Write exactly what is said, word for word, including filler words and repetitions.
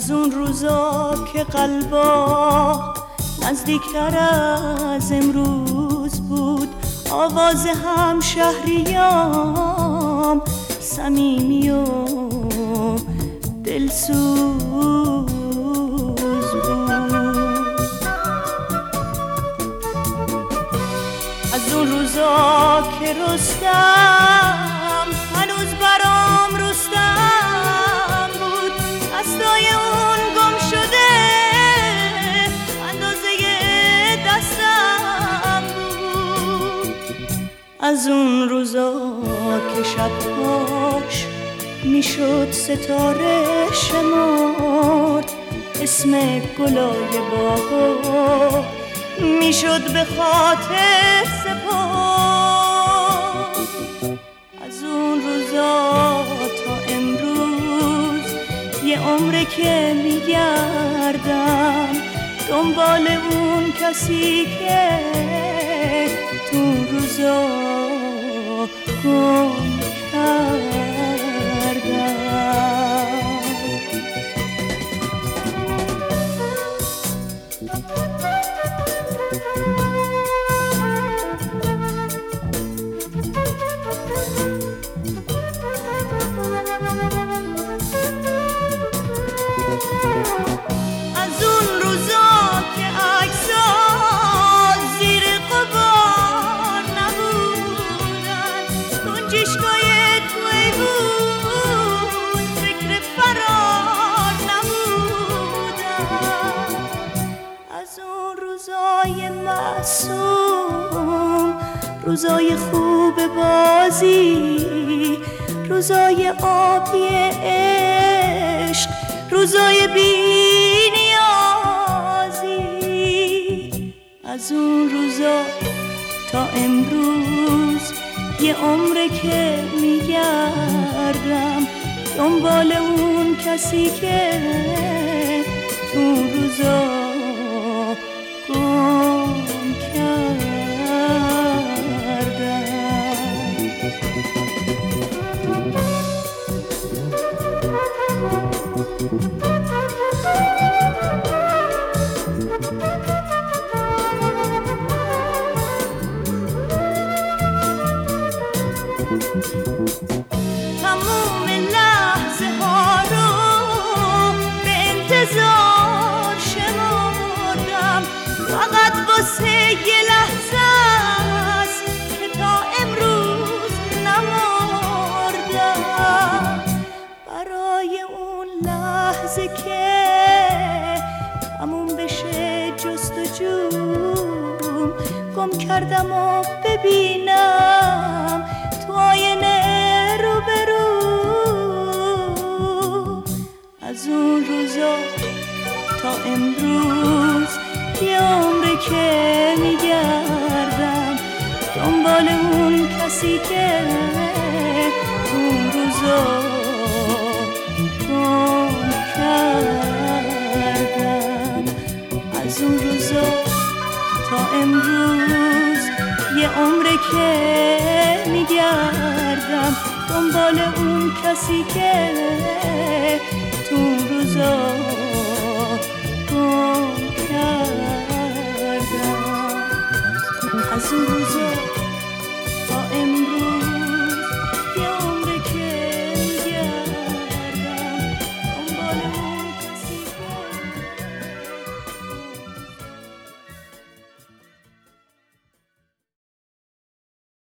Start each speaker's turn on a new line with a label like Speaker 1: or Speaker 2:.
Speaker 1: از اون روزا که قلبا نزدیکتر از امروز بود، آواز هم شهریام صمیمی و دلسوز بود. از اون روزا که رستم هنوز برام رستم بود، دستای اون گم شده اندازه دستم بود. از اون روزا که شبهاش میشد ستاره شمرد، اسم گلای باغا میشد به خاطر سپرد. از اون روزا تا امروز یه عمره که میگردم دنبال اون کسی که تو روزا گم کردم. از اون روزا که عکس‌ها زیر غبار نبودن، گنجشگاه تو ایوون فکر فرار نبودن. از اون روزای معصوم، روزای خوب بازی، روزای آبی عشق، روزای بی نیازی. از اون روزا تا امروز یه عمره که میگردم دنبال اون کسی که تو روزا گم کردم. تموم لحظه ها رو به انتظار شمردم، فقط واسه یه لحظه است که تا امروز نمردم. برای اون لحظه که تموم بشه جستجوم، گم کردم و ببینم تو آینه رو برو. از اون روزا تا امروز یه عمره که میگردم دنبال اون کسی که اون روزا گم کردم. از اون روزا تا امروز یه عمره که میگردم دنبال اون کسی که تو روزا گم کردم. از اون روزا